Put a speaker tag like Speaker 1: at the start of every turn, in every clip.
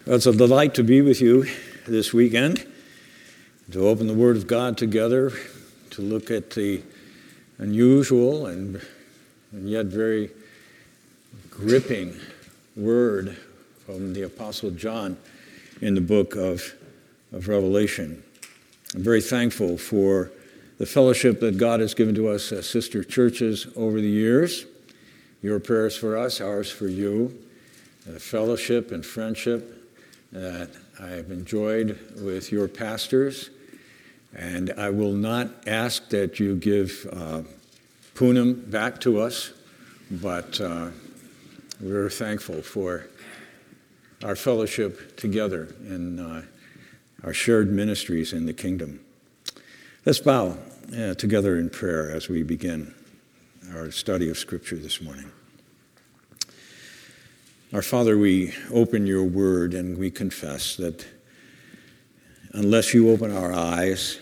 Speaker 1: Well, it's a delight to be with you this weekend, to open the Word of God together, to look at the unusual and yet very gripping word from the Apostle John in the book of Revelation. I'm very thankful for the fellowship that God has given to us as sister churches over the years. Your prayers for us, ours for you. The fellowship and friendship that I have enjoyed with your pastors. And I will not ask that you give Poonam back to us, but we're thankful for our fellowship together in our shared ministries in the kingdom. Let's bow together in prayer as we begin our study of Scripture this morning. Our Father, we open your word and we confess that unless you open our eyes,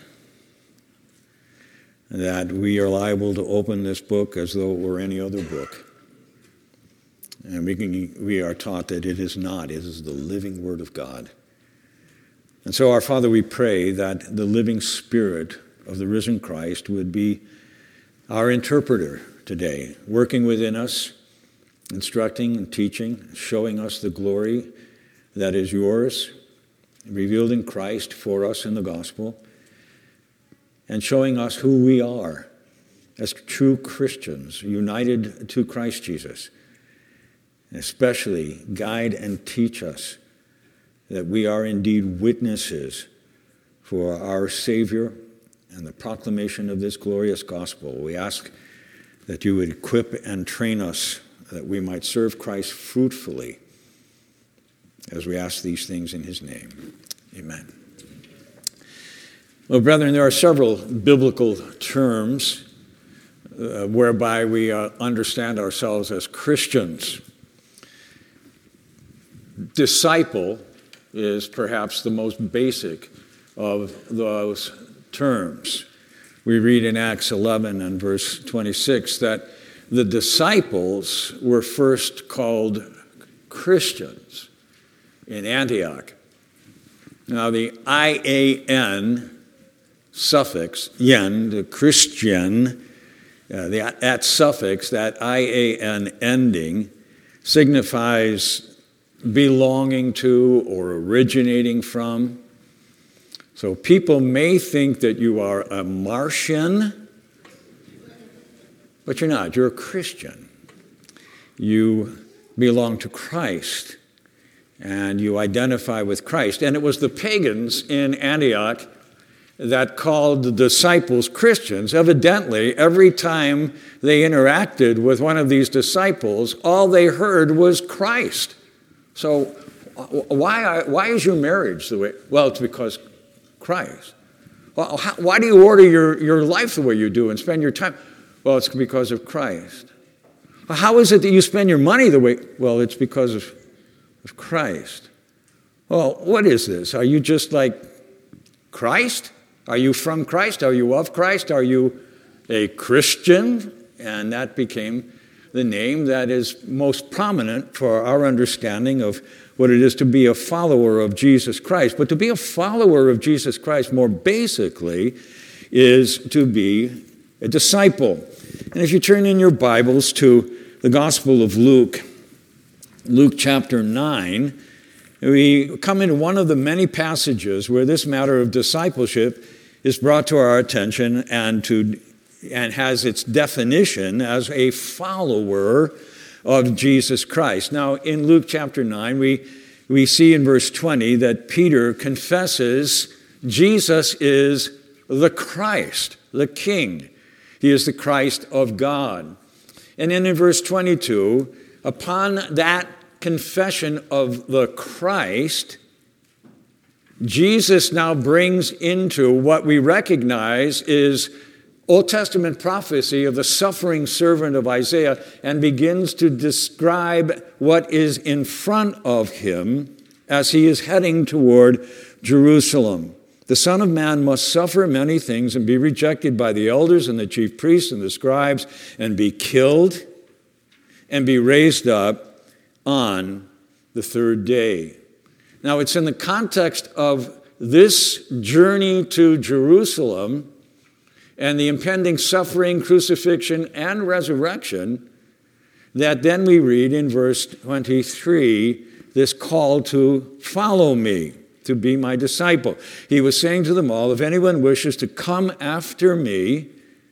Speaker 1: that we are liable to open this book as though it were any other book. And we are taught that it is not. It is the living word of God. And so, our Father, we pray that the living Spirit of the risen Christ would be our interpreter today, working within us, instructing and teaching, showing us the glory that is yours, revealed in Christ for us in the gospel, and showing us who we are as true Christians, united to Christ Jesus. And especially guide and teach us that we are indeed witnesses for our Savior and the proclamation of this glorious gospel. We ask that you would equip and train us that we might serve Christ fruitfully, as we ask these things in his name. Amen. Well, brethren, there are several biblical terms whereby we understand ourselves as Christians. Disciple is perhaps the most basic of those terms. We read in Acts 11 and verse 26 that the disciples were first called Christians in Antioch. Now, the IAN suffix, yen, the Christian, that suffix, that IAN ending, signifies belonging to or originating from. So people may think that you are a Martian, but you're not. You're a Christian. You belong to Christ, and you identify with Christ. And it was the pagans in Antioch that called the disciples Christians. Evidently, every time they interacted with one of these disciples, all they heard was Christ. So why is your marriage the way? Well, it's because Christ. Well, why do you order your life the way you do and spend your time? Well, it's because of Christ. Well, how is it that you spend your money the way? Well, it's because of Christ. Well, what is this? Are you just like Christ? Are you from Christ? Are you of Christ? Are you a Christian? And that became the name that is most prominent for our understanding of what it is to be a follower of Jesus Christ. But to be a follower of Jesus Christ, more basically, is to be a disciple. And if you turn in your Bibles to the Gospel of Luke, Luke chapter 9, we come into one of the many passages where this matter of discipleship is brought to our attention and has its definition as a follower of Jesus Christ. Now, in Luke chapter 9, we see in verse 20 that Peter confesses Jesus is the Christ, the King. He is the Christ of God. And then in verse 22, upon that confession of the Christ, Jesus now brings into what we recognize is Old Testament prophecy of the suffering servant of Isaiah and begins to describe what is in front of him as he is heading toward Jerusalem. The Son of Man must suffer many things and be rejected by the elders and the chief priests and the scribes and be killed and be raised up on the third day. Now, it's in the context of this journey to Jerusalem and the impending suffering, crucifixion, and resurrection that then we read in verse 23 this call to follow me, to be my disciple. He was saying to them all, if anyone wishes to come after me,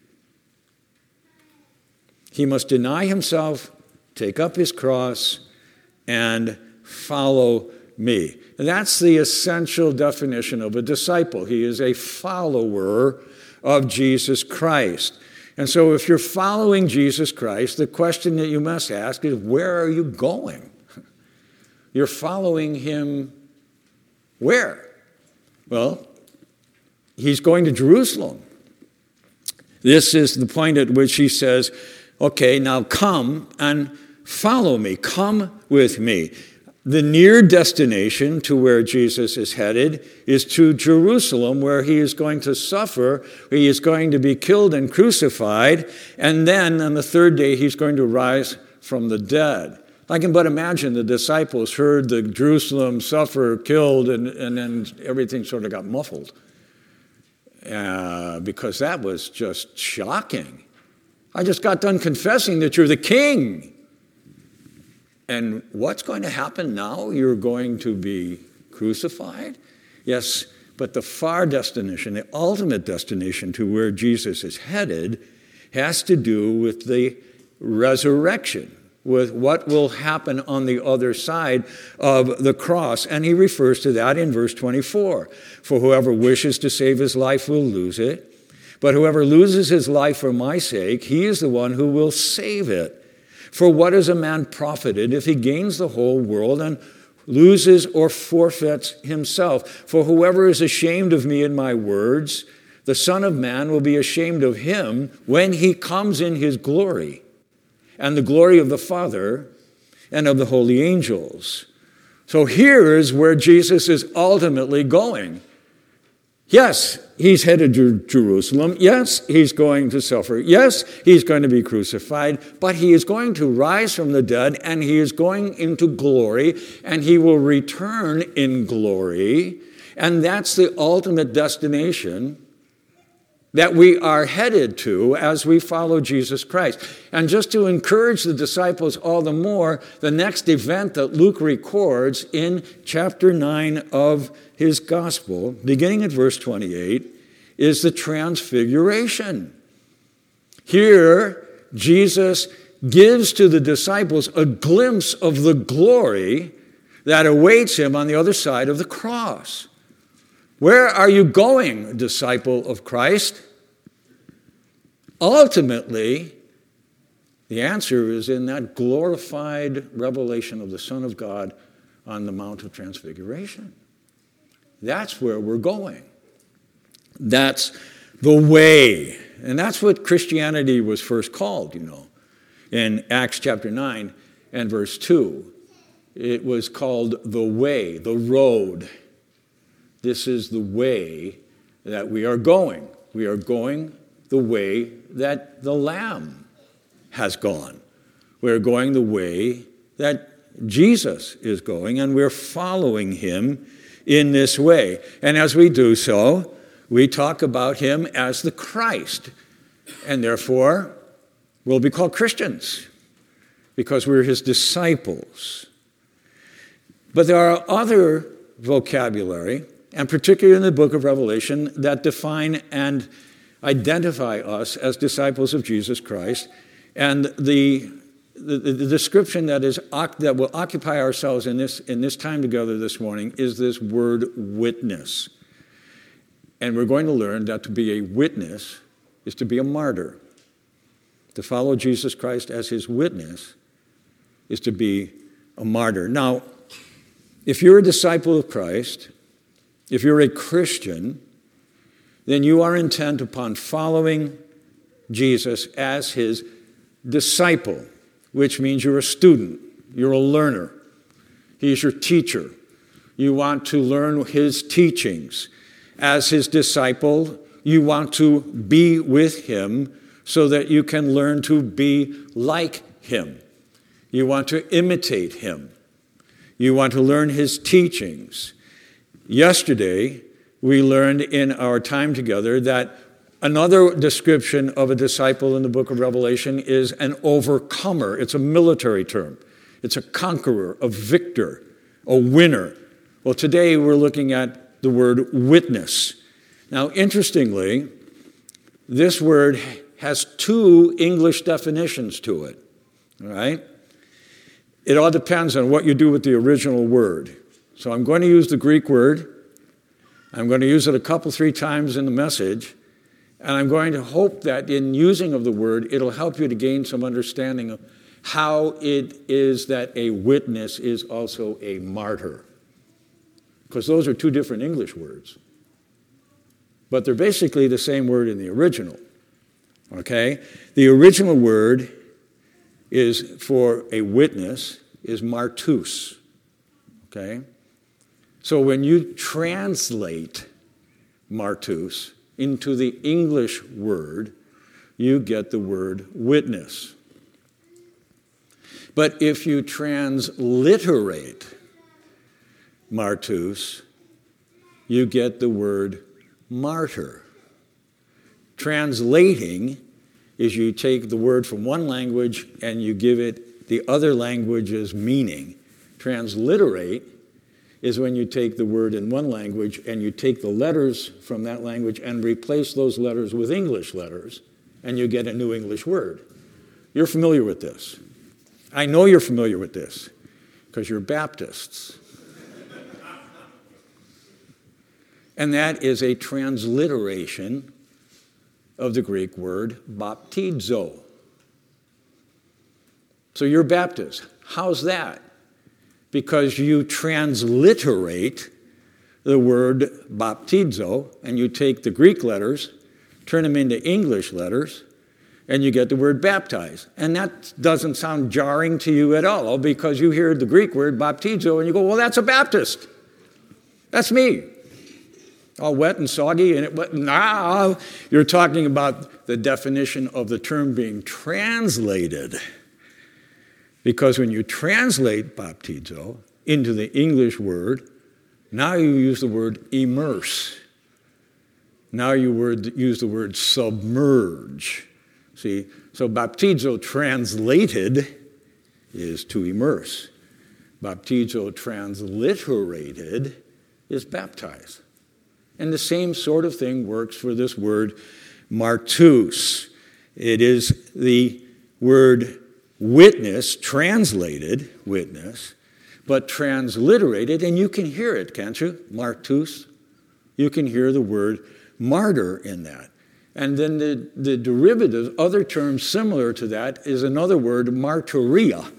Speaker 1: he must deny himself, take up his cross, and follow me. And that's the essential definition of a disciple. He is a follower of Jesus Christ. And so if you're following Jesus Christ, the question that you must ask is, where are you going? You're following him where? Well, he's going to Jerusalem. This is the point at which he says, okay, now come and follow me. Come with me. The near destination to where Jesus is headed is to Jerusalem, where he is going to suffer, where he is going to be killed and crucified, and then on the third day he's going to rise from the dead. I can but imagine the disciples heard the Jerusalem suffer, killed, and then everything sort of got muffled. Because that was just shocking. I just got done confessing that you're the king. And what's going to happen now? You're going to be crucified? Yes, but the far destination, the ultimate destination to where Jesus is headed, has to do with the resurrection, with what will happen on the other side of the cross. And he refers to that in verse 24. For whoever wishes to save his life will lose it, but whoever loses his life for my sake, he is the one who will save it. For what is a man profited if he gains the whole world and loses or forfeits himself? For whoever is ashamed of me and my words, the Son of Man will be ashamed of him when he comes in his glory and the glory of the Father and of the holy angels. So here is where Jesus is ultimately going. Yes, he's headed to Jerusalem. Yes, he's going to suffer. Yes, he's going to be crucified. But he is going to rise from the dead, and he is going into glory, and he will return in glory. And that's the ultimate destination that we are headed to as we follow Jesus Christ. And just to encourage the disciples all the more, the next event that Luke records in chapter 9 of his gospel, beginning at verse 28, is the transfiguration. Here, Jesus gives to the disciples a glimpse of the glory that awaits him on the other side of the cross. Where are you going, disciple of Christ? Ultimately, the answer is in that glorified revelation of the Son of God on the Mount of Transfiguration. That's where we're going. That's the way. And that's what Christianity was first called, in Acts chapter 9 and verse 2. It was called the way, the road. This is the way that we are going. We are going the way that the Lamb has gone. We're going the way that Jesus is going, and we're following him in this way. And as we do so, we talk about him as the Christ, and therefore we'll be called Christians because we're his disciples. But there are other vocabulary, and particularly in the book of Revelation, that define and identify us as disciples of Jesus Christ. And the description that will occupy ourselves in this time together this morning is this word witness. And we're going to learn that to be a witness is to be a martyr. To follow Jesus Christ as his witness is to be a martyr. Now, if you're a disciple of Christ, if you're a Christian, then you are intent upon following Jesus as his disciple, which means you're a student, you're a learner. He's your teacher. You want to learn his teachings. As his disciple, you want to be with him so that you can learn to be like him. You want to imitate him. You want to learn his teachings. Yesterday, we learned in our time together that another description of a disciple in the book of Revelation is an overcomer. It's a military term. It's a conqueror, a victor, a winner. Well, today we're looking at the word witness. Now, interestingly, this word has two English definitions to it, all right? It all depends on what you do with the original word. So I'm going to use the Greek word. I'm going to use it 3 times in the message. And I'm going to hope that in using of the word, it'll help you to gain some understanding of how it is that a witness is also a martyr. Because those are two different English words. But they're basically the same word in the original. Okay? The original word is for a witness is martus. Okay? So when you translate martus into the English word, you get the word witness. But if you transliterate martus, you get the word martyr. Translating is you take the word from one language and you give it the other language's meaning. Transliterate is when you take the word in one language and you take the letters from that language and replace those letters with English letters, and you get a new English word. You're familiar with this. I know you're familiar with this because you're Baptists. And that is a transliteration of the Greek word baptizo. So you're Baptist. How's that? Because you transliterate the word baptizo, and you take the Greek letters, turn them into English letters, and you get the word baptize. And that doesn't sound jarring to you at all, because you hear the Greek word baptizo, and you go, well, that's a Baptist. That's me. All wet and soggy, but now you're talking about the definition of the term being translated. Because when you translate baptizo into the English word, now you use the word immerse. Now you use the word submerge. See, so baptizo translated is to immerse. Baptizo transliterated is baptize. And the same sort of thing works for this word martus. It is the word witness, translated witness, but transliterated, and you can hear it, can't you? Martus. You can hear the word martyr in that. And then the derivative, other terms similar to that, is another word, martyria.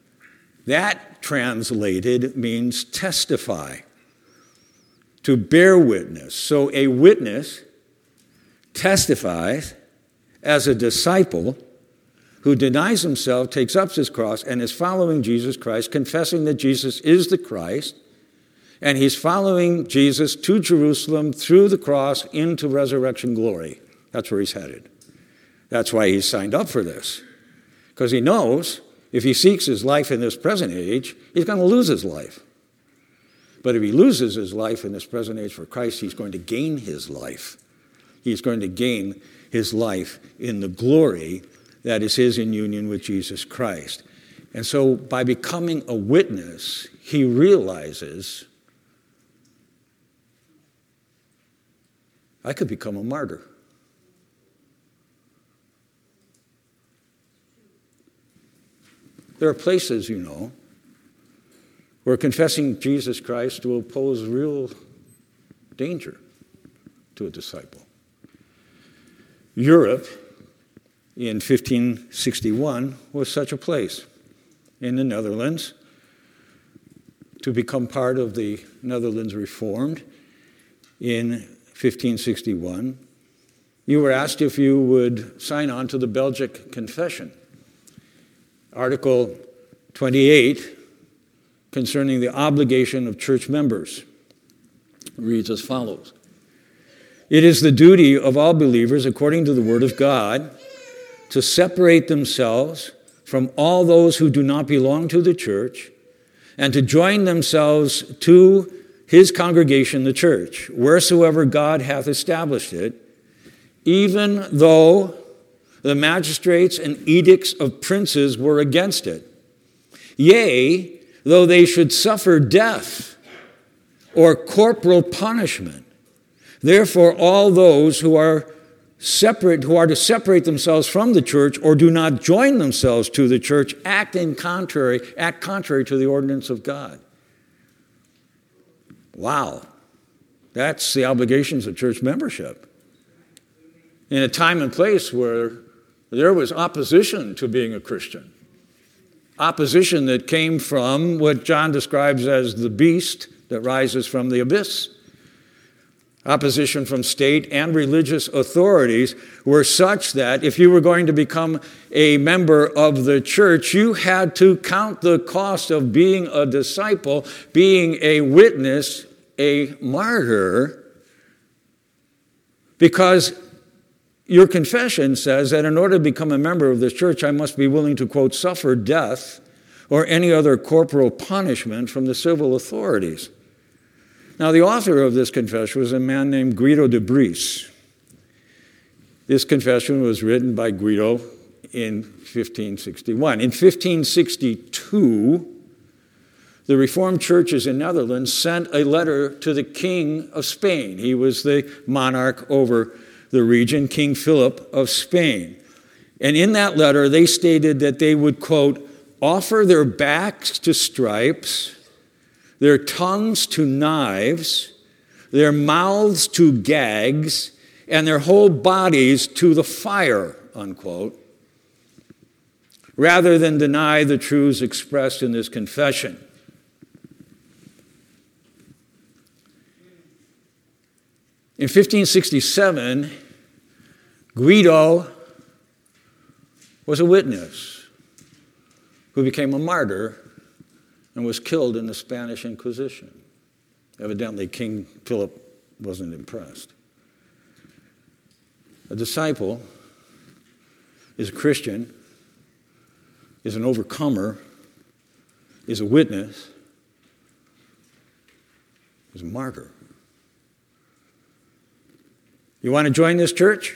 Speaker 1: That translated means testify, to bear witness. So a witness testifies as a disciple who denies himself, takes up his cross, and is following Jesus Christ, confessing that Jesus is the Christ, and he's following Jesus to Jerusalem through the cross into resurrection glory. That's where he's headed. That's why he's signed up for this. Because he knows if he seeks his life in this present age, he's going to lose his life. But if he loses his life in this present age for Christ, he's going to gain his life. He's going to gain his life in the glory that is his in union with Jesus Christ. And so by becoming a witness, he realizes, I could become a martyr. There are places, you know, where confessing Jesus Christ will pose real danger to a disciple. Europe in 1561 was such a place. In the Netherlands, to become part of the Netherlands Reformed in 1561, you were asked if you would sign on to the Belgic Confession. Article 28, concerning the obligation of church members, reads as follows. It is the duty of all believers, according to the Word of God, to separate themselves from all those who do not belong to the church and to join themselves to his congregation, the church, wheresoever God hath established it, even though the magistrates and edicts of princes were against it. Yea, though they should suffer death or corporal punishment. Therefore, all those who are to separate themselves from the church or do not join themselves to the church act contrary to the ordinance of God. Wow. That's the obligations of church membership. In a time and place where there was opposition to being a Christian. Opposition that came from what John describes as the beast that rises from the abyss. Opposition from state and religious authorities were such that if you were going to become a member of the church, you had to count the cost of being a disciple, being a witness, a martyr, because your confession says that in order to become a member of this church, I must be willing to, quote, suffer death or any other corporal punishment from the civil authorities. Now, the author of this confession was a man named Guido de Bries. This confession was written by Guido in 1561. In 1562, the Reformed churches in Netherlands sent a letter to the King of Spain. He was the monarch over the region, King Philip of Spain. And in that letter, they stated that they would, quote, offer their backs to stripes, their tongues to knives, their mouths to gags, and their whole bodies to the fire, unquote, rather than deny the truths expressed in this confession. In 1567, Guido was a witness who became a martyr and was killed in the Spanish Inquisition. Evidently, King Philip wasn't impressed. A disciple is a Christian, is an overcomer, is a witness, is a martyr. You want to join this church?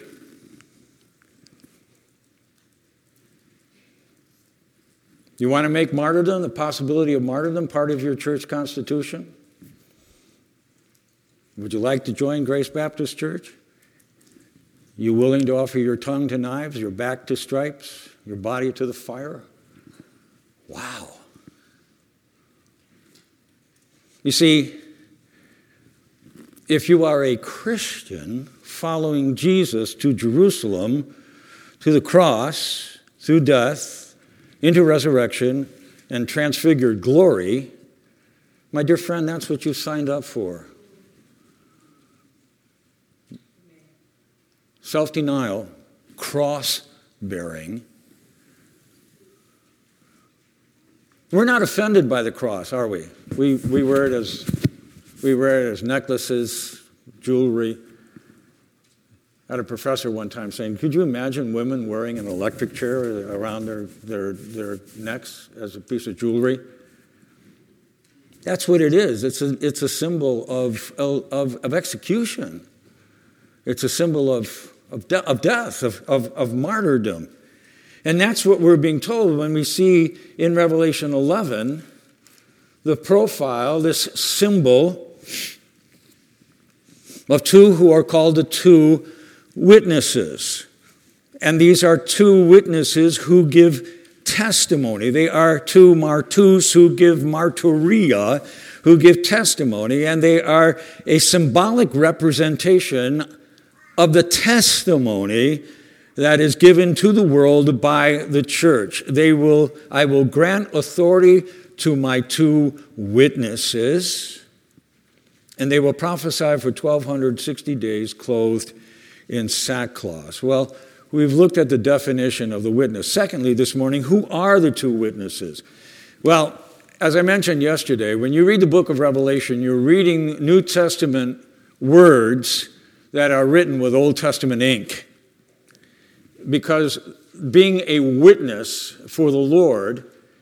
Speaker 1: You want to make martyrdom, the possibility of martyrdom, part of your church constitution? Would you like to join Grace Baptist Church? You willing to offer your tongue to knives, your back to stripes, your body to the fire? Wow. You see, if you are a Christian following Jesus to Jerusalem, to the cross, through death, into resurrection, and transfigured glory, my dear friend, that's what you signed up for. Self-denial, cross-bearing. We're not offended by the cross, are we? We wear it as necklaces, jewelry. I had a professor one time saying, could you imagine women wearing an electric chair around their necks as a piece of jewelry? That's what it is. It's a symbol of execution. It's a symbol of death, of martyrdom. And that's what we're being told when we see in Revelation 11 the profile, this symbol of two who are called the two witnesses. And these are two witnesses who give testimony. They are two martus who give martyria, who give testimony, and they are a symbolic representation of the testimony that is given to the world by the church. I will grant authority to my two witnesses, and they will prophesy for 1,260 days clothed in sackcloth. Well, we've looked at the definition of the witness. Secondly, this morning, who are the two witnesses? Well, as I mentioned yesterday, when you read the book of Revelation, you're reading New Testament words that are written with Old Testament ink. Because being a witness for the Lord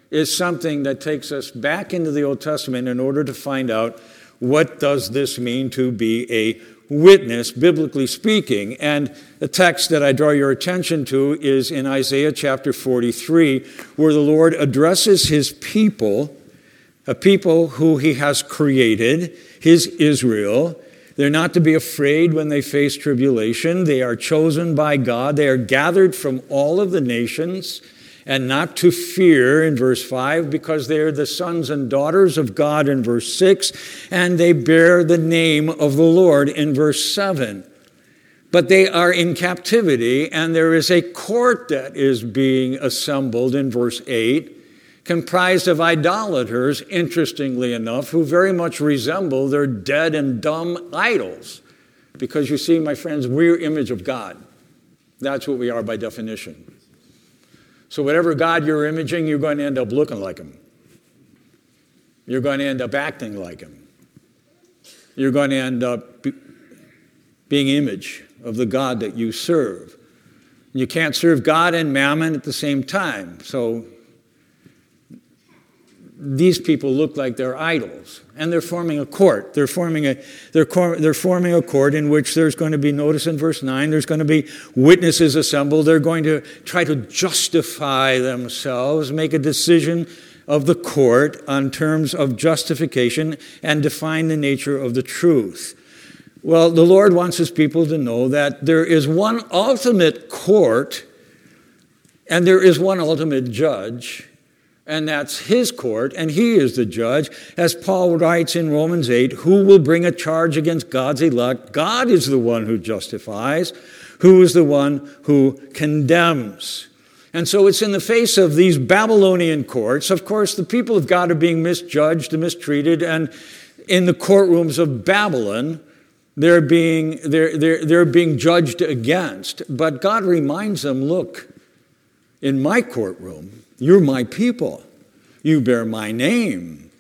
Speaker 1: is something that takes us back into the Old Testament in order to find out what does this mean to be a witness, biblically speaking. And the text that I draw your attention to is in Isaiah chapter 43, where the Lord addresses his people, a people who he has created, his Israel. They're not to be afraid when they face tribulation. They are chosen by God. They are gathered from all of the nations, and not to fear in verse 5, because they are the sons and daughters of God in verse 6, and they bear the name of the Lord in verse 7. But they are in captivity, and there is a court that is being assembled in verse 8, comprised of idolaters, interestingly enough, who very much resemble their dead and dumb idols. Because you see, my friends, we're image of God. That's what we are by definition. So whatever God you're imaging, you're going to end up looking like him. You're going to end up acting like him. You're going to end up being image of the God that you serve. You can't serve God and mammon at the same time. So these people look like they're idols, and they're forming a court. They're forming a court in which there's going to be, notice in verse 9, there's going to be witnesses assembled. They're going to try to justify themselves, make a decision of the court on terms of justification, and define the nature of the truth. Well, the Lord wants his people to know that there is one ultimate court, and there is one ultimate judge, and that's his court, and he is the judge. As Paul writes in Romans 8, who will bring a charge against God's elect? God is the one who justifies. Who is the one who condemns? And so it's in the face of these Babylonian courts. Of course, the people of God are being misjudged and mistreated, and in the courtrooms of Babylon, they're being judged against. But God reminds them, look, in my courtroom, you're my people. You bear my name.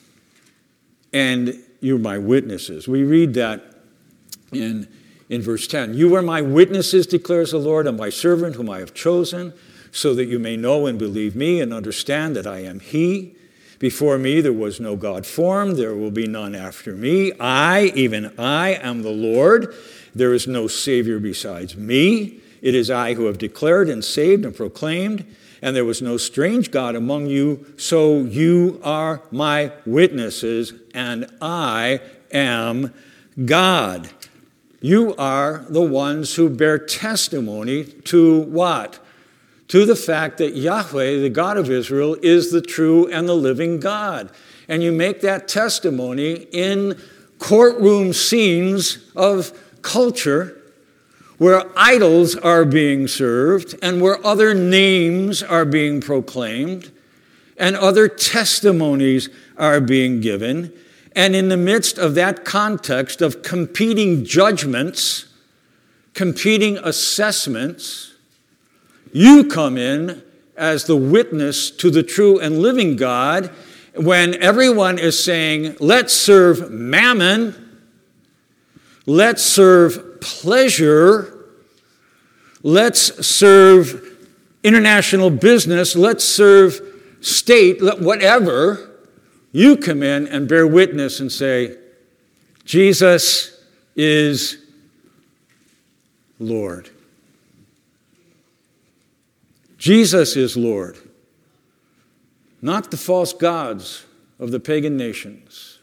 Speaker 1: And you're my witnesses. We read that in verse 10. You are my witnesses, declares the Lord, and my servant whom I have chosen, so that you may know and believe me and understand that I am he. Before me there was no God formed. There will be none after me. Even I, am the Lord. There is no Savior besides me. It is I who have declared and saved and proclaimed, and there was no strange God among you, so you are my witnesses, and I am God. You are the ones who bear testimony to what? To the fact that Yahweh, the God of Israel, is the true and the living God. And you make that testimony in courtroom scenes of culture where idols are being served and where other names are being proclaimed and other testimonies are being given. And in the midst of that context of competing judgments, competing assessments, you come in as the witness to the true and living God when everyone is saying, let's serve mammon, let's serve pleasure, let's serve international business, let's serve state, whatever. You come in and bear witness and say, Jesus is Lord. Jesus is Lord. Not the false gods of the pagan nations.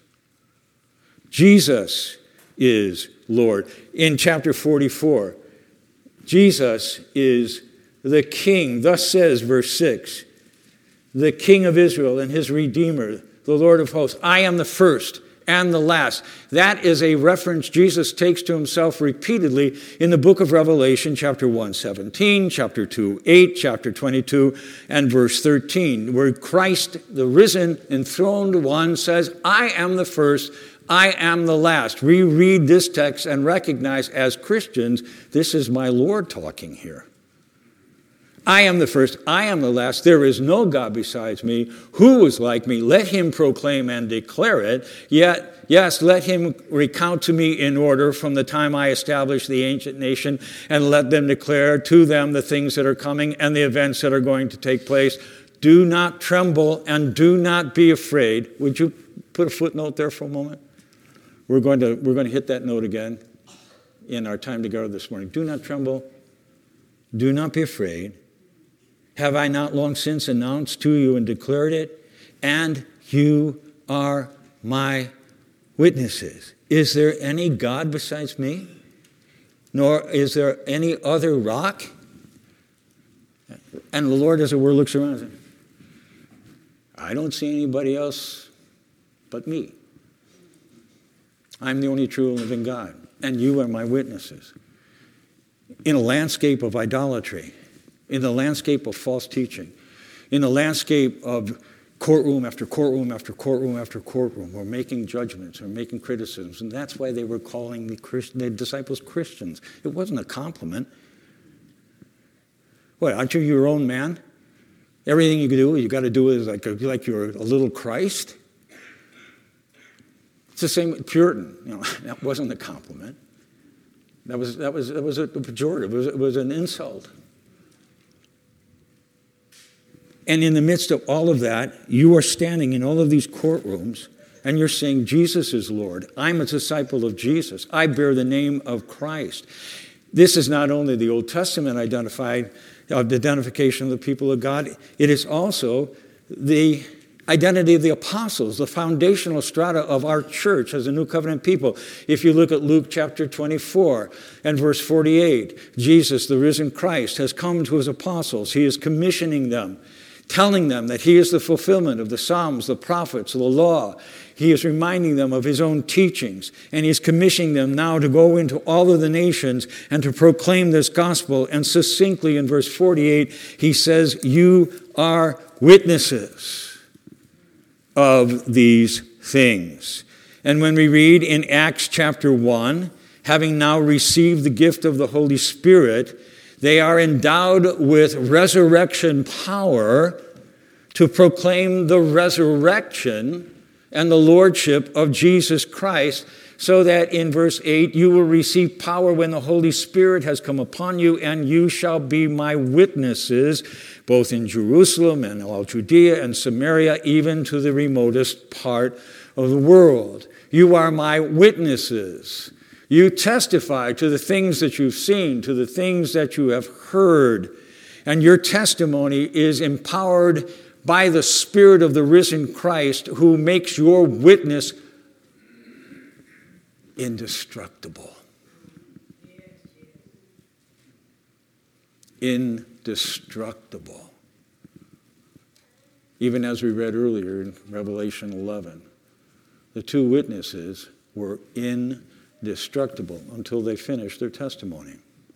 Speaker 1: Jesus is Lord. In chapter 44, Jesus is the King. Thus says verse 6, the King of Israel and his Redeemer, the Lord of hosts. I am the first and the last. That is a reference Jesus takes to himself repeatedly in the book of Revelation, chapter 1:17, chapter 2:8, chapter 22, and verse 13, where Christ, the risen, enthroned one, says, I am the first, I am the last. We read this text and recognize as Christians, this is my Lord talking here. I am the first, I am the last. There is no God besides me. Who is like me? Let him proclaim and declare it. Yet, yes, let him recount to me in order from the time I established the ancient nation, and let them declare to them the things that are coming and the events that are going to take place. Do not tremble and do not be afraid. Would you put a footnote there for a moment? We're going to hit that note again in our time together this morning. Do not tremble. Do not be afraid. Have I not long since announced to you and declared it? And you are my witnesses. Is there any God besides me? Nor is there any other rock? And the Lord, as it were, looks around and says, I don't see anybody else but me. I'm the only true and living God, and you are my witnesses. In a landscape of idolatry, in the landscape of false teaching, in the landscape of courtroom after courtroom after courtroom after courtroom, we're making judgments, we're making criticisms, and that's why they were calling the disciples Christians. It wasn't a compliment. What, aren't you your own man? Everything you do, you got to do is like you're a little Christ. It's the same with Puritan. That wasn't a compliment. That was a pejorative. It was an insult. And in the midst of all of that, you are standing in all of these courtrooms and you're saying, Jesus is Lord. I'm a disciple of Jesus. I bear the name of Christ. This is not only the Old Testament identification of the people of God, it is also the identity of the apostles, the foundational strata of our church as a new covenant people. If you look at Luke chapter 24 and verse 48, Jesus, the risen Christ, has come to his apostles. He is commissioning them, telling them that he is the fulfillment of the Psalms, the prophets, the law. He is reminding them of his own teachings, and he's commissioning them now to go into all of the nations and to proclaim this gospel. And succinctly in verse 48, he says, you are witnesses of these things. And when we read in Acts chapter 1, having now received the gift of the Holy Spirit, they are endowed with resurrection power to proclaim the resurrection and the lordship of Jesus Christ, so that in verse 8, you will receive power when the Holy Spirit has come upon you, and you shall be my witnesses, both in Jerusalem and all Judea and Samaria, even to the remotest part of the world. You are my witnesses. You testify to the things that you've seen, to the things that you have heard, and your testimony is empowered by the Spirit of the risen Christ, who makes your witness indestructible. Indestructible. Even as we read earlier in Revelation 11, the two witnesses were indestructible until they finished their testimony.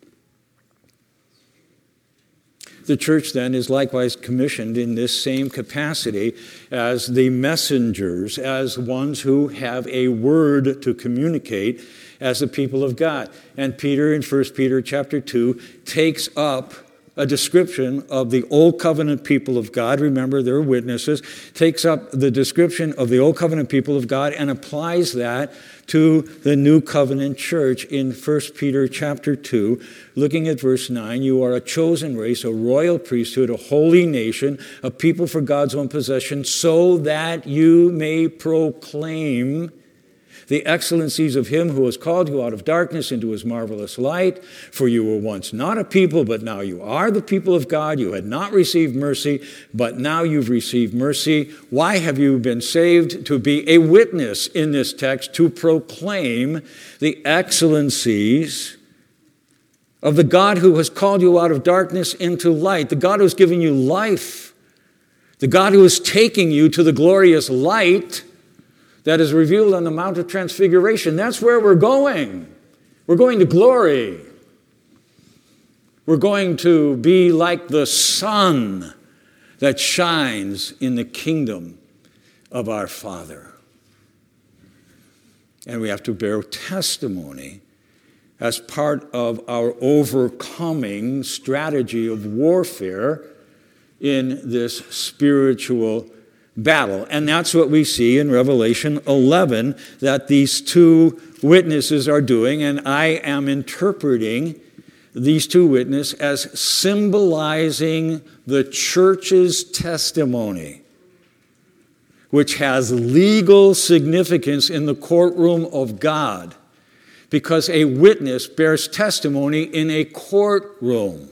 Speaker 1: The church then is likewise commissioned in this same capacity as the messengers, as ones who have a word to communicate as the people of God. And Peter in 1 Peter chapter 2 takes up a description of the Old Covenant people of God. Remember, they're witnesses. Takes up the description of the Old Covenant people of God and applies that to the New Covenant church in 1 Peter chapter 2. Looking at verse 9, you are a chosen race, a royal priesthood, a holy nation, a people for God's own possession, so that you may proclaim the excellencies of him who has called you out of darkness into his marvelous light. For you were once not a people, but now you are the people of God. You had not received mercy, but now you've received mercy. Why have you been saved? To be a witness in this text, to proclaim the excellencies of the God who has called you out of darkness into light, the God who has given you life, the God who is taking you to the glorious light that is revealed on the Mount of Transfiguration. That's where we're going. We're going to glory. We're going to be like the sun that shines in the kingdom of our Father. And we have to bear testimony as part of our overcoming strategy of warfare in this spiritual battle. And that's what we see in Revelation 11 that these two witnesses are doing. And I am interpreting these two witnesses as symbolizing the church's testimony, which has legal significance in the courtroom of God, because a witness bears testimony in a courtroom.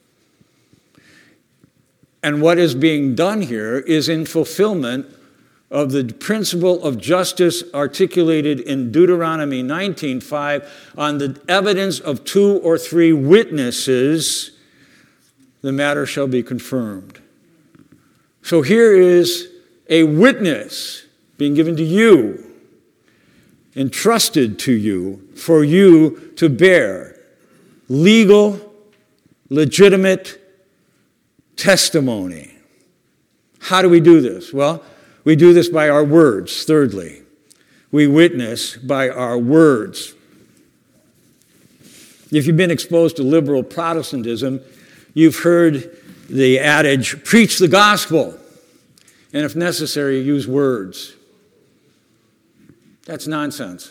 Speaker 1: And what is being done here is in fulfillment of the principle of justice articulated in Deuteronomy 19:5, on the evidence of 2 or 3 witnesses, the matter shall be confirmed. So here is a witness being given to you, entrusted to you, for you to bear legal, legitimate testimony. How do we do this? Well, we do this by our words. Thirdly, we witness by our words. If you've been exposed to liberal Protestantism, you've heard the adage, preach the gospel, and if necessary, use words. That's nonsense.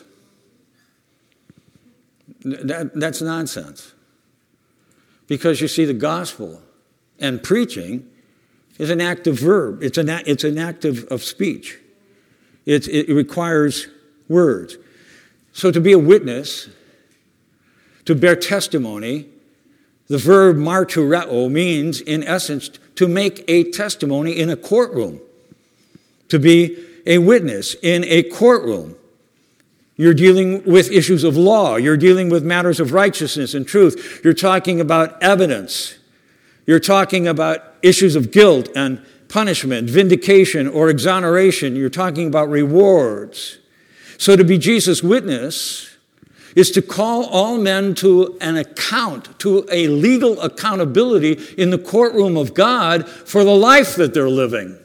Speaker 1: That's nonsense. Because you see, the gospel and preaching is an active verb. It's an act of speech. It requires words. So to be a witness, to bear testimony, the verb martureo means, in essence, to make a testimony in a courtroom. To be a witness in a courtroom. You're dealing with issues of law. You're dealing with matters of righteousness and truth. You're talking about evidence. You're talking about issues of guilt and punishment, vindication or exoneration. You're talking about rewards. So to be Jesus' witness is to call all men to an account, to a legal accountability in the courtroom of God for the life that they're living.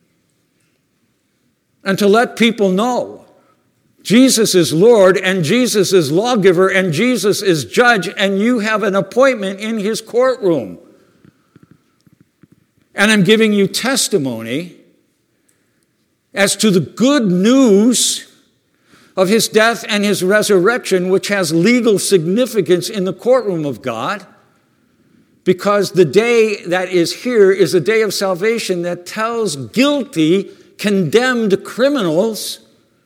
Speaker 1: And to let people know Jesus is Lord, and Jesus is lawgiver, and Jesus is judge, and you have an appointment in his courtroom. And I'm giving you testimony as to the good news of his death and his resurrection, which has legal significance in the courtroom of God, because the day that is here is a day of salvation that tells guilty, condemned criminals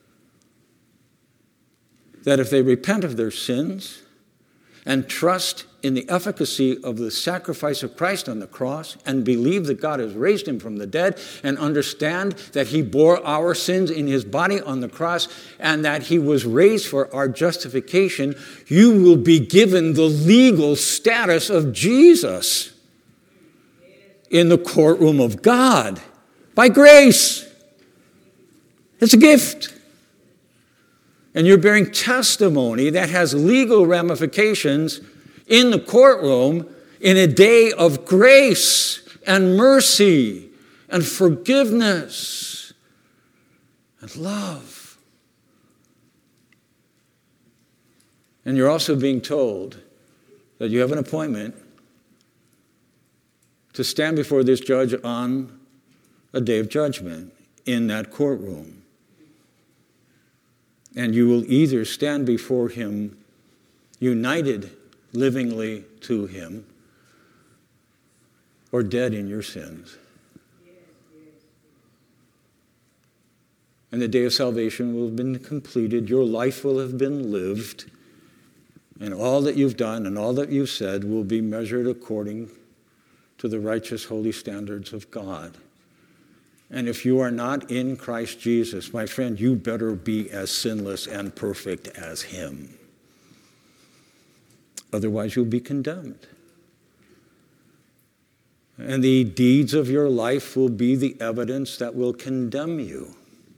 Speaker 1: that if they repent of their sins and trust in the efficacy of the sacrifice of Christ on the cross and believe that God has raised him from the dead and understand that he bore our sins in his body on the cross and that he was raised for our justification, you will be given the legal status of Jesus in the courtroom of God by grace. It's a gift. And you're bearing testimony that has legal ramifications in the courtroom in a day of grace and mercy and forgiveness and love. And you're also being told that you have an appointment to stand before this judge on a day of judgment in that courtroom. And you will either stand before him united livingly to him or dead in your sins. And the day of salvation will have been completed. Your life will have been lived. And all that you've done and all that you've said will be measured according to the righteous, holy standards of God. And if you are not in Christ Jesus, my friend, you better be as sinless and perfect as him. Otherwise, you'll be condemned. And the deeds of your life will be the evidence that will condemn you.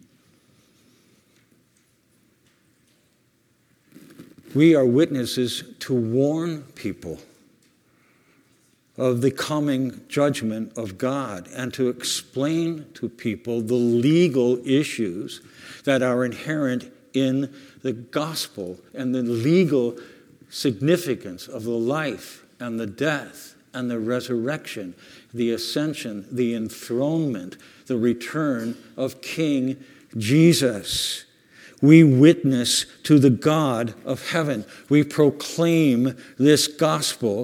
Speaker 1: We are witnesses to warn people of the coming judgment of God and to explain to people the legal issues that are inherent in the gospel and the legal significance of the life and the death and the resurrection, the ascension, the enthronement, the return of King Jesus. We witness to the God of heaven. We proclaim this gospel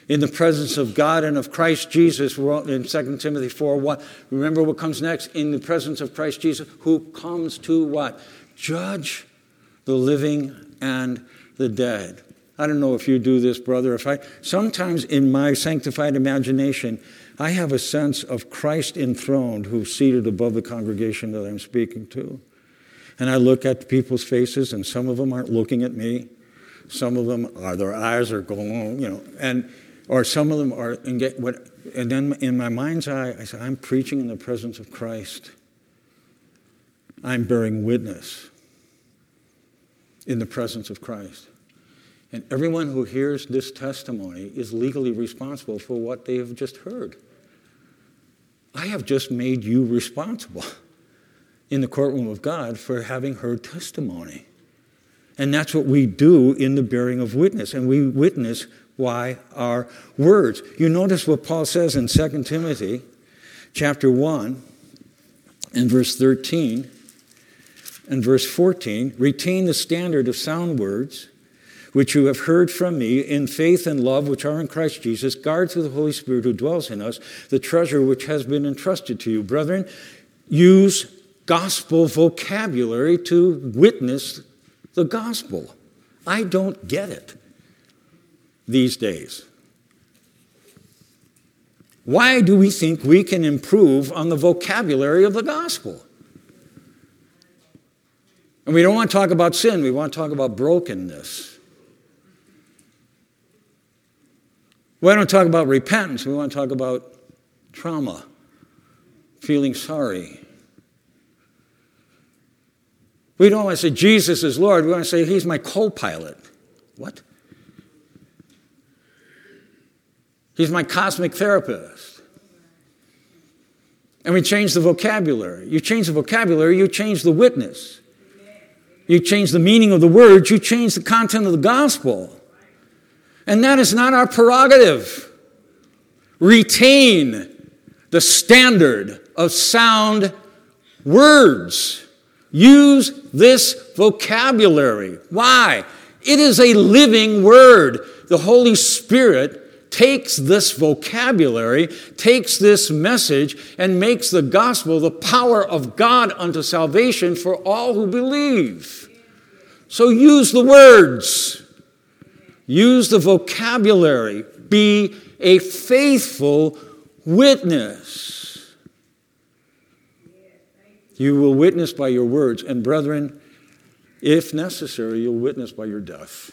Speaker 1: in the presence of God and of Christ Jesus. We're in 2 Timothy 4:1. Remember what comes next? In the presence of Christ Jesus, who comes to what? Judge the living and the dead. I don't know if you do this, brother. Sometimes in my sanctified imagination, I have a sense of Christ enthroned who's seated above the congregation that I'm speaking to. And I look at people's faces, and some of them aren't looking at me. Some of them their eyes are going, or some of them are, and then in my mind's eye, I say, I'm preaching in the presence of Christ. I'm bearing witness in the presence of Christ. And everyone who hears this testimony is legally responsible for what they have just heard. I have just made you responsible in the courtroom of God for having heard testimony. And that's what we do in the bearing of witness. And we witness by our words. You notice what Paul says in 2 Timothy chapter 1 and verse 13 and verse 14. Retain the standard of sound words, which you have heard from me, in faith and love which are in Christ Jesus. Guard through the Holy Spirit who dwells in us the treasure which has been entrusted to you. Brethren, use gospel vocabulary to witness the gospel. I don't get it these days. Why do we think we can improve on the vocabulary of the gospel? And we don't want to talk about sin. We want to talk about brokenness. We don't talk about repentance. We want to talk about trauma, feeling sorry. We don't want to say Jesus is Lord. We want to say he's my co-pilot. What? He's my cosmic therapist. And we change the vocabulary. You change the vocabulary, you change the witness. You change the meaning of the words, you change the content of the gospel. And that is not our prerogative. Retain the standard of sound words. Use this vocabulary. Why? It is a living word. The Holy Spirit takes this vocabulary, takes this message, and makes the gospel the power of God unto salvation for all who believe. So use the words. Use the vocabulary. Be a faithful witness. You will witness by your words. And brethren, if necessary, you'll witness by your death.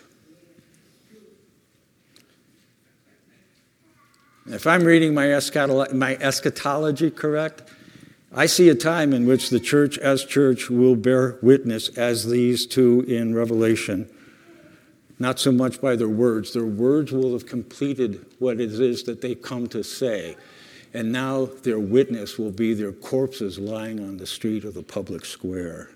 Speaker 1: If I'm reading my eschatology correct, I see a time in which the church as church will bear witness as these two in Revelation. Not so much by their words. Their words will have completed what it is that they come to say. And now their witness will be their corpses lying on the street of the public square.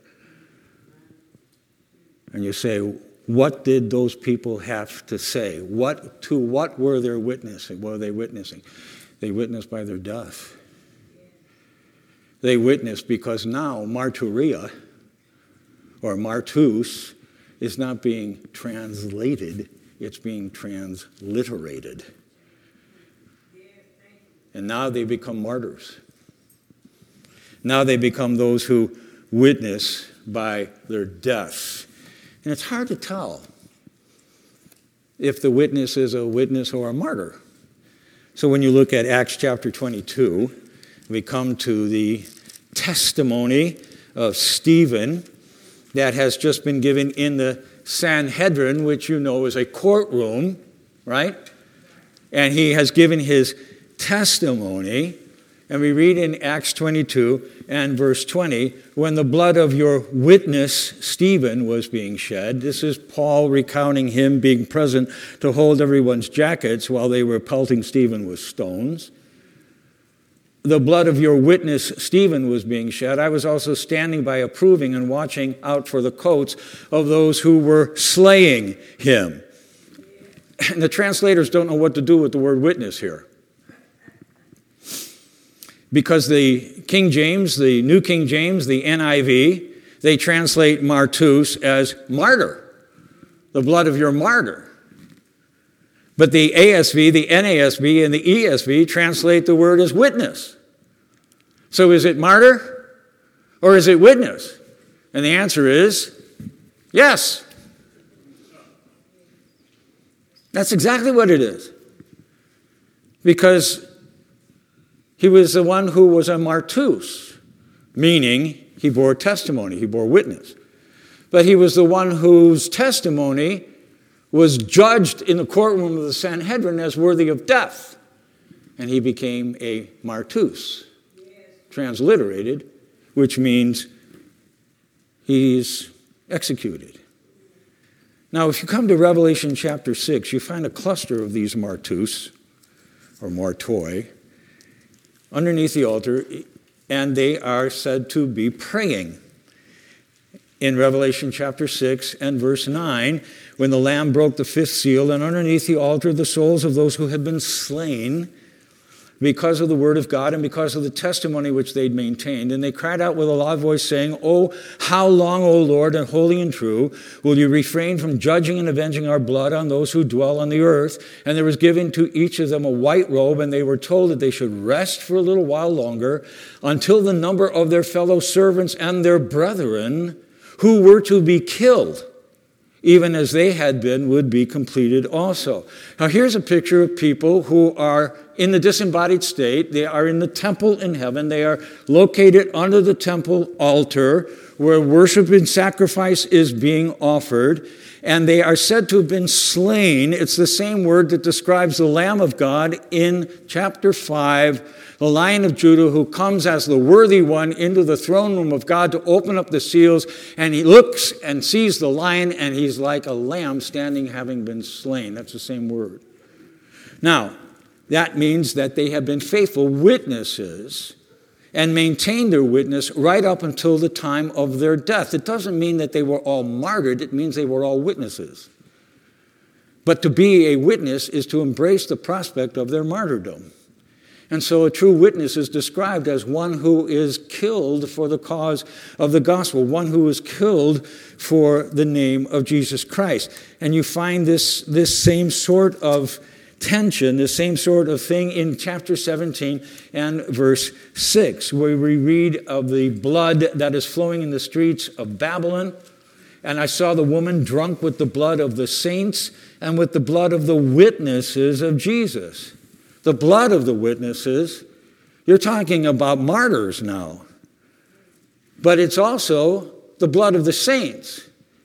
Speaker 1: And you say, what did those people have to say? To what were they witnessing? What were they witnessing? They witnessed by their death. They witnessed because now martyria, or martus, is not being translated, it's being transliterated. And now they become martyrs. Now they become those who witness by their death. And it's hard to tell if the witness is a witness or a martyr. So when you look at Acts chapter 22, we come to the testimony of Stephen that has just been given in the Sanhedrin, which you know is a courtroom, right? And he has given his testimony. And we read in Acts 22 and verse 20, when the blood of your witness Stephen was being shed. This is Paul recounting him being present to hold everyone's jackets while they were pelting Stephen with stones. The blood of your witness Stephen was being shed. I was also standing by approving and watching out for the coats of those who were slaying him. And the translators don't know what to do with the word witness here. Because the King James, the New King James, the NIV, they translate martus as martyr, the blood of your martyr. But the ASV, the NASB, and the ESV translate the word as witness. So is it martyr or is it witness? And the answer is yes. That's exactly what it is. Because he was the one who was a martus, meaning he bore testimony, he bore witness. But he was the one whose testimony was judged in the courtroom of the Sanhedrin as worthy of death. And he became a martus, transliterated, which means he's executed. Now, if you come to Revelation chapter 6, you find a cluster of these martus, or martoi, underneath the altar, and they are said to be praying. In Revelation chapter 6 and verse 9, when the Lamb broke the fifth seal, and underneath the altar the souls of those who had been slain because of the word of God and because of the testimony which they'd maintained. And they cried out with a loud voice, saying, "Oh, how long, O Lord, and holy and true, will you refrain from judging and avenging our blood on those who dwell on the earth?" And there was given to each of them a white robe, and they were told that they should rest for a little while longer until the number of their fellow servants and their brethren who were to be killed, even as they had been, would be completed also. Now here's a picture of people who are in the disembodied state. They are in the temple in heaven. They are located under the temple altar where worship and sacrifice is being offered. And they are said to have been slain. It's the same word that describes the Lamb of God in chapter 5, the Lion of Judah, who comes as the worthy one into the throne room of God to open up the seals. And he looks and sees the lion, and he's like a lamb standing having been slain. That's the same word. Now, that means that they have been faithful witnesses and maintained their witness right up until the time of their death. It doesn't mean that they were all martyred. It means they were all witnesses. But to be a witness is to embrace the prospect of their martyrdom. And so a true witness is described as one who is killed for the cause of the gospel, one who is killed for the name of Jesus Christ. And you find this same sort of tension, the same sort of thing in chapter 17 and verse 6, where we read of the blood that is flowing in the streets of Babylon. And I saw the woman drunk with the blood of the saints and with the blood of the witnesses of Jesus. The blood of the witnesses, you're talking about martyrs now. But it's also the blood of the saints.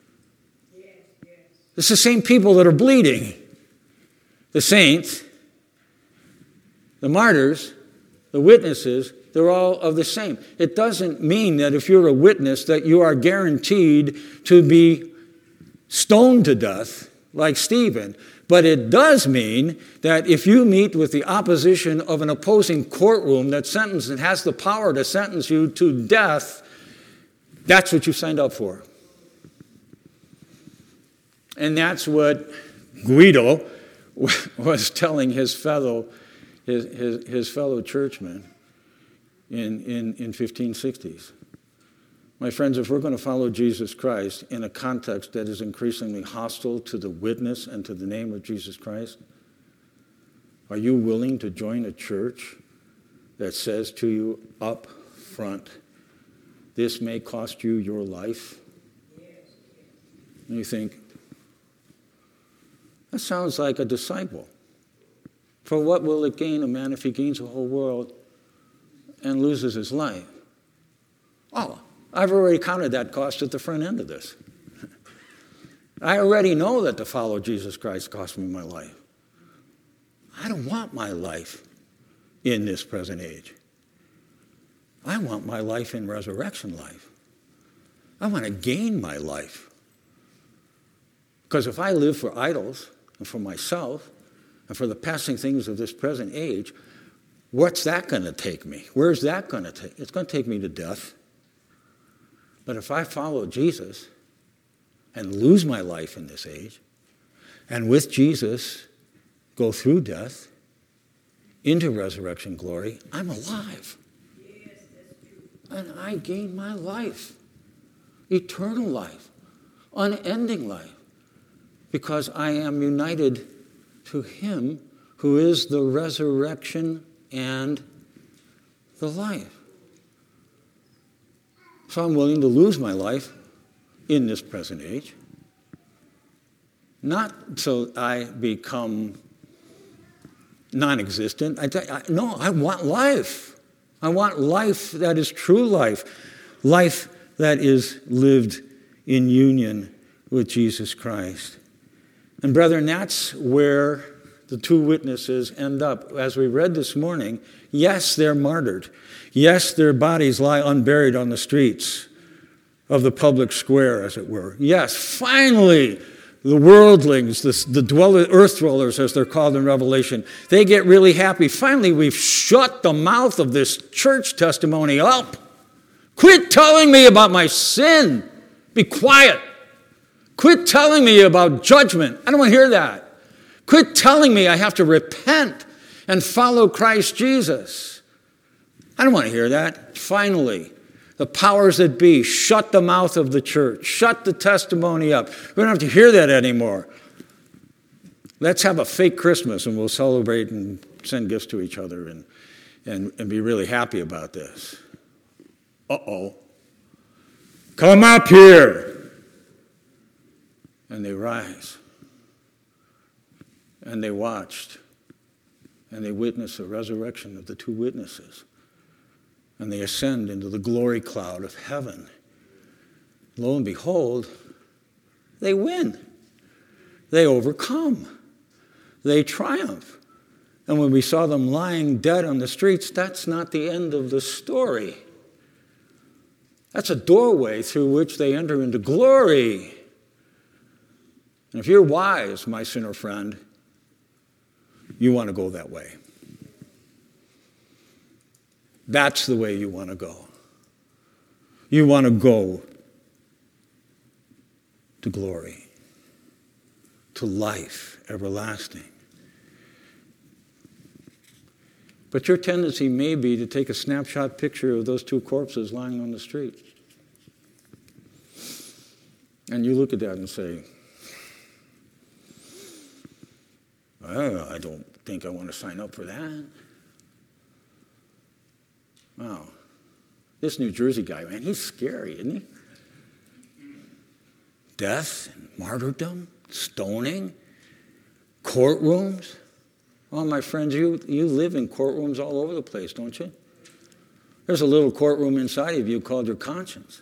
Speaker 1: It's the same people that are bleeding. The saints, the martyrs, the witnesses, they're all of the same. It doesn't mean that if you're a witness that you are guaranteed to be stoned to death like Stephen. But it does mean that if you meet with the opposition of an opposing courtroom that has the power to sentence you to death, that's what you signed up for. And that's what Guido was telling his fellow churchmen in 1560s. My friends, if we're going to follow Jesus Christ in a context that is increasingly hostile to the witness and to the name of Jesus Christ, are you willing to join a church that says to you up front, this may cost you your life? And you think, that sounds like a disciple. For what will it gain a man if he gains the whole world and loses his life? Oh, I've already counted that cost at the front end of this. I already know that to follow Jesus Christ cost me my life. I don't want my life in this present age. I want my life in resurrection life. I want to gain my life. Because if I live for idols and for myself and for the passing things of this present age, what's that going to take me? Where's that going to take? It's going to take me to death. But if I follow Jesus and lose my life in this age, and with Jesus go through death into resurrection glory, I'm alive. Yes, that's true. And I gain my life, eternal life, unending life, because I am united to him who is the resurrection and the life. So I'm willing to lose my life in this present age, not so I become non-existent. No, I want life. I want life that is true life, life that is lived in union with Jesus Christ. And brethren, that's where the two witnesses end up. As we read this morning, yes, they're martyred. Yes, their bodies lie unburied on the streets of the public square, as it were. Yes, finally, the worldlings, the earth dwellers, as they're called in Revelation, they get really happy. Finally, we've shut the mouth of this church testimony up. Quit telling me about my sin. Be quiet. Quit telling me about judgment. I don't want to hear that. Quit telling me I have to repent and follow Christ Jesus. I don't want to hear that. Finally, the powers that be shut the mouth of the church. Shut the testimony up. We don't have to hear that anymore. Let's have a fake Christmas and we'll celebrate and send gifts to each other and be really happy about this. Uh-oh. Come up here. And they rise. And they watched. And they witnessed the resurrection of the two witnesses. And they ascend into the glory cloud of heaven. Lo and behold, they win. They overcome. They triumph. And when we saw them lying dead on the streets, that's not the end of the story. That's a doorway through which they enter into glory. And if you're wise, my sinner friend, you want to go that way. That's the way you want to go. You want to go to glory, to life everlasting. But your tendency may be to take a snapshot picture of those two corpses lying on the street. And you look at that and say, I don't think I want to sign up for that. Wow. This New Jersey guy, man, he's scary, isn't he? Death, and martyrdom, stoning, courtrooms. Oh, my friends, you live in courtrooms all over the place, don't you? There's a little courtroom inside of you called your conscience.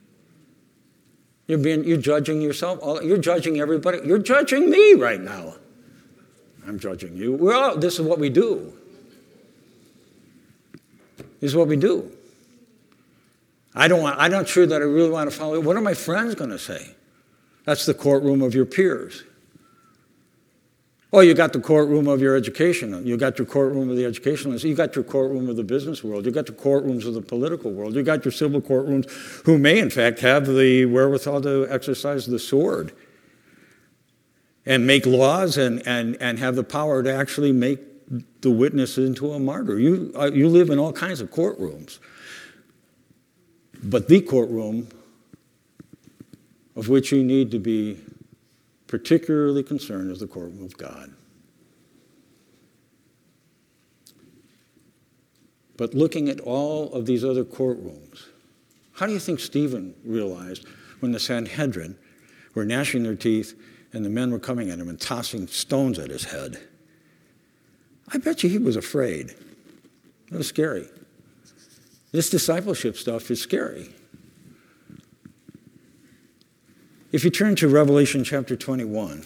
Speaker 1: You're judging yourself. You're judging everybody. You're judging me right now. I'm judging you. Well, this is what we do. This is what we do. I'm not sure that I really want to follow it. What are my friends going to say? That's the courtroom of your peers. Oh, you got the courtroom of your education. You got your courtroom of the educationalists. You got your courtroom of the business world. You got your courtrooms of the political world. You got your civil courtrooms who may, in fact, have the wherewithal to exercise the sword and make laws and have the power to actually make the witness into a martyr. You live in all kinds of courtrooms. But the courtroom of which you need to be particularly concerned is the courtroom of God. But looking at all of these other courtrooms, how do you think Stephen realized when the Sanhedrin were gnashing their teeth and the men were coming at him and tossing stones at his head? I bet you he was afraid. It was scary. This discipleship stuff is scary. If you turn to Revelation chapter 21,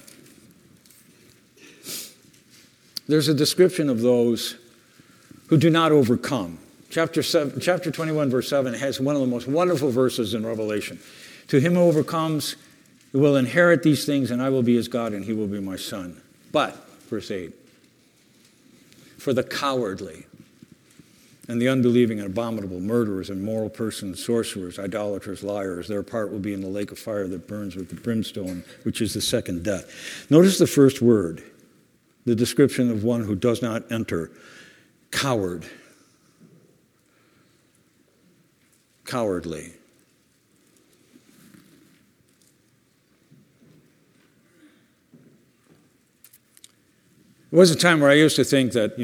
Speaker 1: there's a description of those who do not overcome. Chapter 21, verse 7 has one of the most wonderful verses in Revelation. To him who overcomes will inherit these things, and I will be his God, and he will be my son. But, verse 8, for the cowardly and the unbelieving and abominable, murderers, immoral persons, sorcerers, idolaters, liars, their part will be in the lake of fire that burns with the brimstone, which is the second death. Notice the first word, the description of one who does not enter. Coward. Cowardly. There was a time where I used to think that,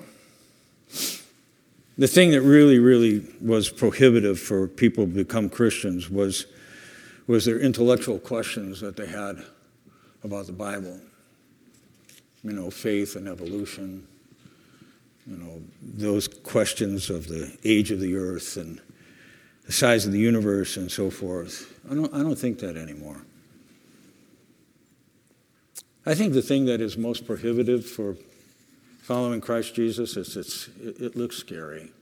Speaker 1: the thing that really, really was prohibitive for people to become Christians was their intellectual questions that they had about the Bible. Faith and evolution, those questions of the age of the earth and the size of the universe and so forth. I don't think that anymore. I think the thing that is most prohibitive for following Christ Jesus is it looks scary.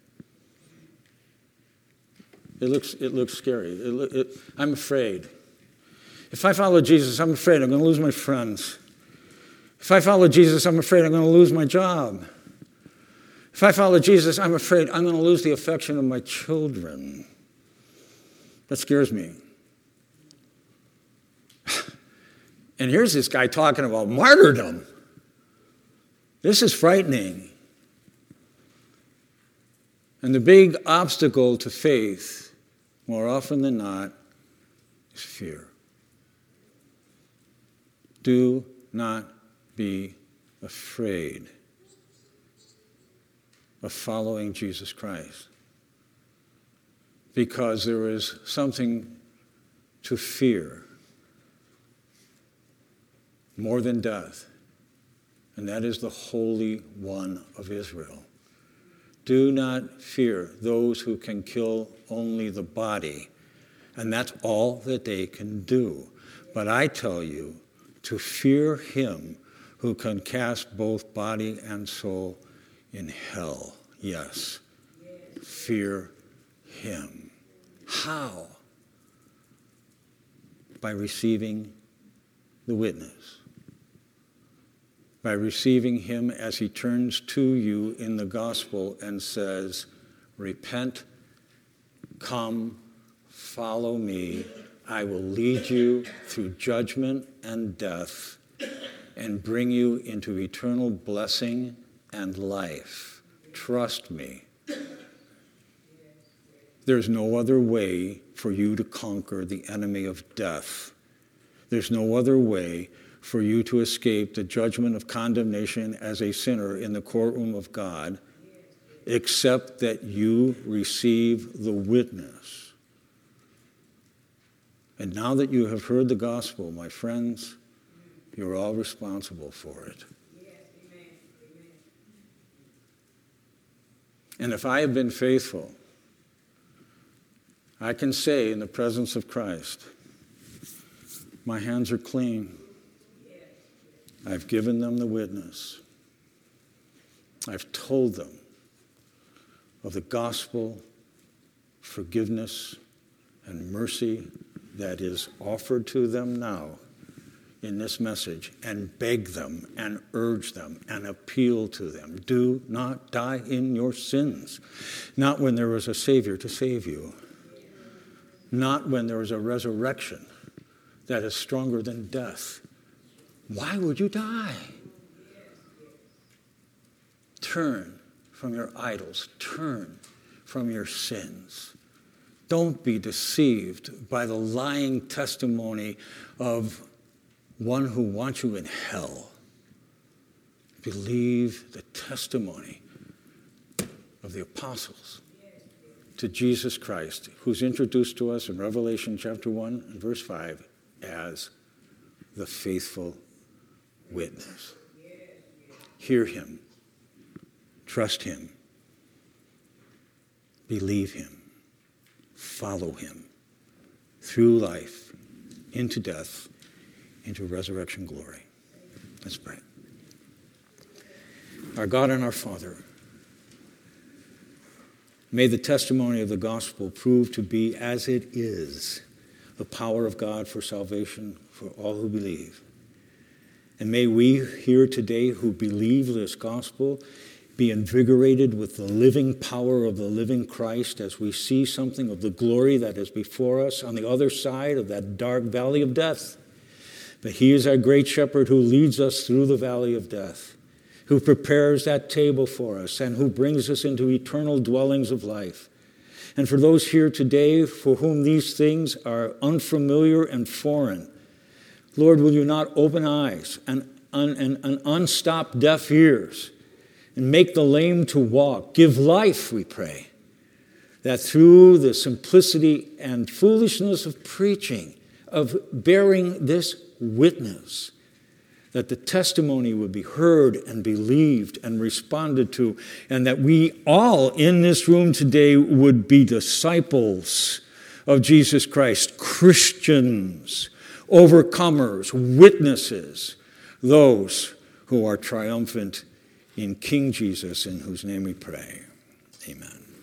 Speaker 1: It looks scary. I'm afraid. If I follow Jesus, I'm afraid I'm going to lose my friends. If I follow Jesus, I'm afraid I'm going to lose my job. If I follow Jesus, I'm afraid I'm going to lose the affection of my children. That scares me. And here's this guy talking about martyrdom. This is frightening. And the big obstacle to faith, more often than not, is fear. Do not be afraid of following Jesus Christ, because there is something to fear more than death, and that is the Holy One of Israel. Do not fear those who can kill only the body, and that's all that they can do. But I tell you to fear him who can cast both body and soul in hell. Yes, fear him. How? By receiving the witness. By receiving him as he turns to you in the gospel and says, repent, come, follow me. I will lead you through judgment and death and bring you into eternal blessing and life. Trust me. There's no other way for you to conquer the enemy of death. There's no other way for you to escape the judgment of condemnation as a sinner in the courtroom of God, except that you receive the witness. And now that you have heard the gospel, my friends, you're all responsible for it. And if I have been faithful, I can say in the presence of Christ, my hands are clean. I've given them the witness. I've told them of the gospel, forgiveness, and mercy that is offered to them now in this message, and beg them and urge them and appeal to them. Do not die in your sins. Not when there is a Savior to save you. Not when there is a resurrection that is stronger than death. Why would you die? Turn from your idols. Turn from your sins. Don't be deceived by the lying testimony of one who wants you in hell. Believe the testimony of the apostles to Jesus Christ, who's introduced to us in Revelation chapter 1 and verse 5 as the faithful witness. Hear him. Trust him. Believe him. Follow him through life, into death, into resurrection glory. Let's pray. Our God and our Father, may the testimony of the gospel prove to be as it is, the power of God for salvation for all who believe. And may we here today who believe this gospel be invigorated with the living power of the living Christ as we see something of the glory that is before us on the other side of that dark valley of death. But he is our great shepherd who leads us through the valley of death, who prepares that table for us and who brings us into eternal dwellings of life. And for those here today for whom these things are unfamiliar and foreign, Lord, will you not open eyes and unstopped deaf ears, and make the lame to walk. Give life, we pray, that through the simplicity and foolishness of preaching, of bearing this witness, that the testimony would be heard and believed and responded to, and that we all in this room today would be disciples of Jesus Christ, Christians, overcomers, witnesses, those who are triumphant in King Jesus, in whose name we pray. Amen.